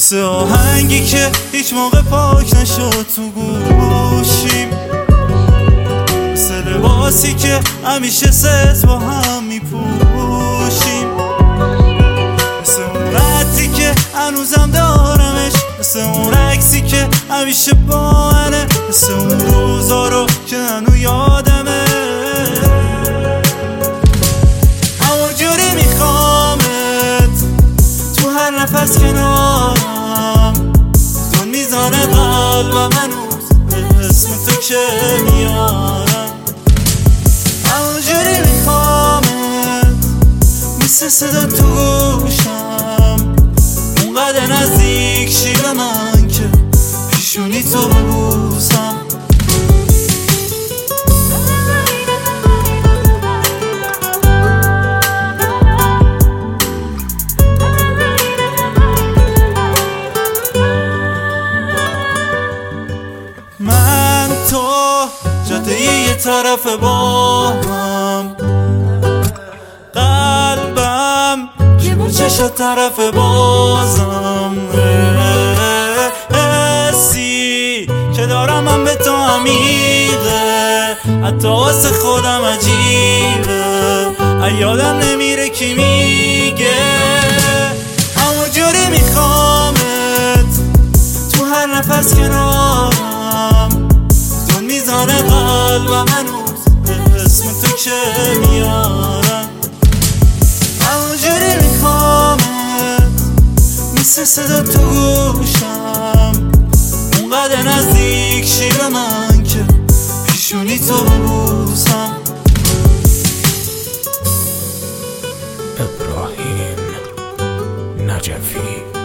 مثل آهنگی که هیچ موقع پاک نشد تو گوشیم، مثل لباسی که همیشه ست با هم میپوشیم، مثل اون رتی که هنوزم دارمش، مثل اون عکسی که همیشه با منه، مثل اون روزا رو که هنو یادمه. همونجوری میخوامت تو هر نفس کنارم، دون میزانه قلبم هنوز اسم تو که میارم. همونجوری میخوامت مثل صدا تو گوشم، اونقدر نزدیک شی به من که پیشونی تو ببوسم. من تو جاده یه طرف با هم، قلبم جیب و چشا طرف بازم، حسی که دارم من به تو عمیقه، حتی واسه خودم عجیبه، یادم نمیره کی میگه. همونجوری میخوامت تو هر نفس کنارم، دون میزانه قلبم هنوز اسم تو که میارم. همونجوری میخوامت مثل صدا تو گوشم، اونقدر نزدیک شی به من که پیشونی تو ببوسم. ابراهیم نجفی.